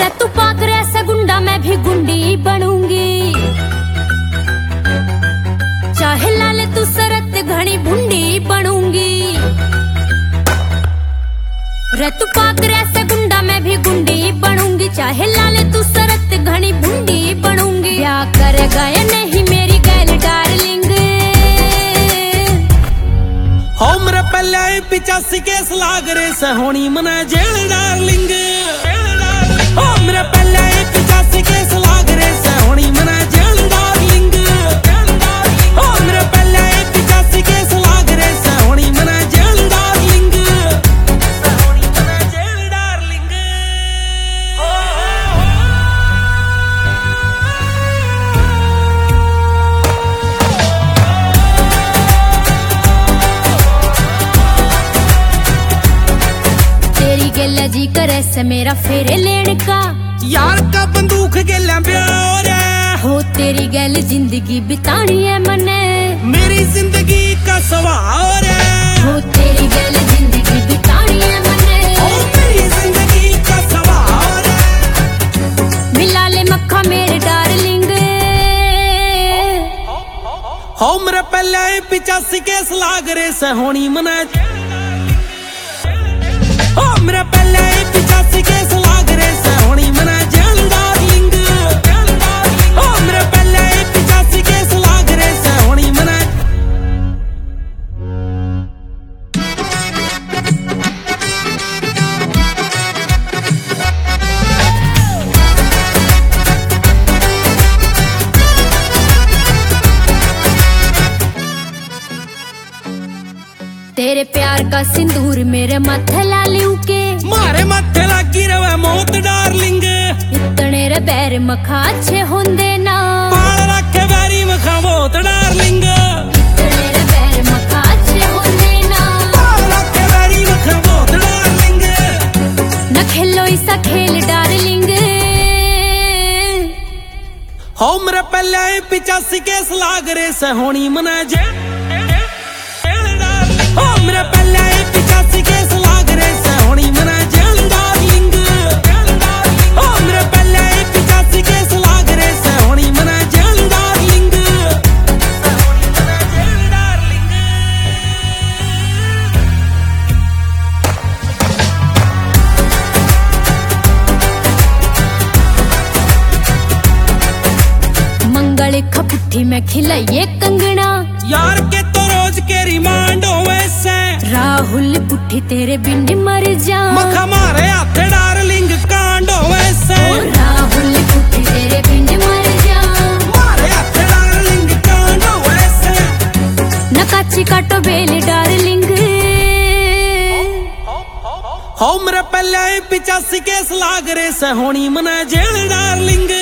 तू पाक ऐसा गुंडा मैं भी गुंडी बनूंगी। चाहे लाले तू सरत घनी भुंडी बनूंगी। रे तू पाक ऐसा गुंडा मैं भी गुंडी बनूंगी। चाहे लाले तू सरत घनी भुंडी बनूंगी। क्या करेगा या नहीं मेरी गैल डार्लिंग। हो मेरे पहले 85 केस लाग रे से होनी मना जेल डार्लिंग। हो मेरे पहले 85 केस लाग रे से होनी मना जेल डार्लिंग। हो मेरे पहले 85 केस लाग रे से होनी मना जेल डार्लिंग। होनी मना जेल डार्लिंग। तेरी गेला जी करे से मेरा फेरे लेने का। यार का बंदूक गेला प्यार है। हो तेरी गैल जिंदगी बितानी है मने। मेरी जिंदगी का सवार है। हो तेरी गैल जिंदगी बितानी है मने। ओ मेरी जिंदगी का सवार है। मिला ले मक्खा मेरे डार्लिंग। हो मेरे पहले 85 केस लाग रे से होनी मना। हो मेरे पहले 85 केस लाग रे से होनी मना जेल डार्लिंग। हो मेरे पहले 85 केस लाग रे से होनी मना। तेरे प्यार का सिंदूर मेरे माथे लालियों के। मारे माथे लागी रवे मौत डार्लिंग। इतने रे बैर मखा अच्छे होंदे ना। बाल रखे बैरी मखा मौत डार्लिंग। इतने रे बैर मखा अच्छे होंदे ना। बाल रखे बैरी मखा मौत डार्लिंग। न खेलो ऐसा खेल डार्लिंग। हो मेरे पहले 85 केस लाग रे से होनी मना जेल। हो मेरे पहले 85 केस लाग रे से होनी मना जेल डार्लिंग। हो मेरे पहले 85 केस लाग रे से होनी मना जेल डार्लिंग। होनी मना जेल डार्लिंग। मंगल खपुठी में खिलाइए कंगना। यार के तो रोज के रिमांड होवे से। राहुल पुठी तेरे बिन मर जा। मखा मारे हाथ डार्लिंग कांड होवे से। राहुल पुठी तेरे बिन मर जा। मारे हाथ डार्लिंग कांड होवे से। न काची काटो बेल डार्लिंग। हो मेरे पहले 85 केस लाग रे से होनी मना जेल डार्लिंग।